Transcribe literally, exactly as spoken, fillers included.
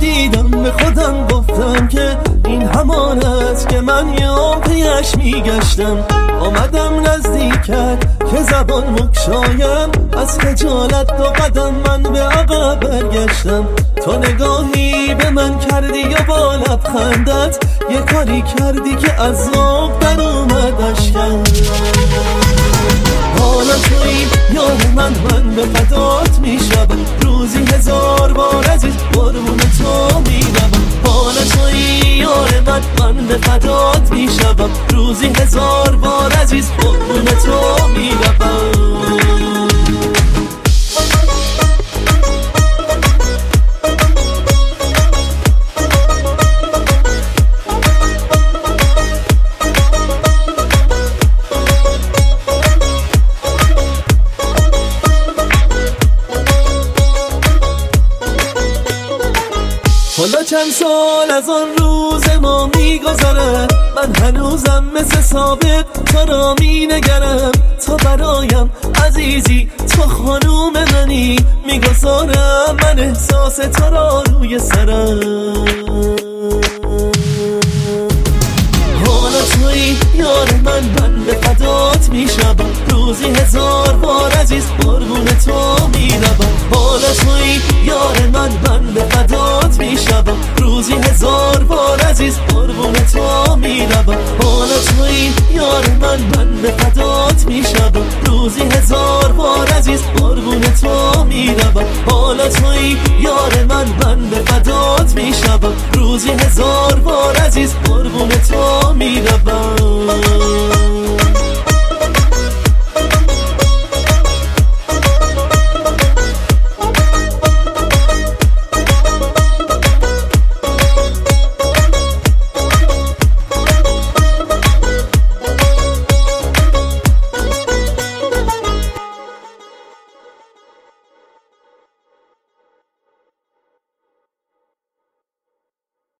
رسیدم به خودم گفتم که این همان است که من یام پیش میگشتم. آمدم نزدیکت که زبان مکشایم، از خجالت دو قدم من به عقب برگشتم. تو نگاهی به من کردی و با لبخندت یه کاری کردی که از ذوق در اومد اشکم. حالا تویی یار من، من به فدات میشم، روزی هزار بار عزیز قربون تو میروم. حالا تویی یار من، من به فدات میشم، روزی هزار بار عزیز قربون تو میروم. حالا چند سال از آن روز ما میگذره، من هنوزم مثل سابق تو را مینگرم. تو برایم عزیزی، تو خانوم منی، میگذارم من احساس تو را روی سرم. حالا تویی یار من، من به فدات میشم، روزی هزار بار عزیز قربون تو میروم. حالا تویی یار من، من به فدات میشم، روزی هزار بار عزیز قربون تو میروم. حالا تویی یار من، من به فدات میشم، روزی هزار بار عزیز قربون تو میروم. حالا تویی یار من، من به فدات میشم، روزی هزار بار عزیز قربون تو میروم.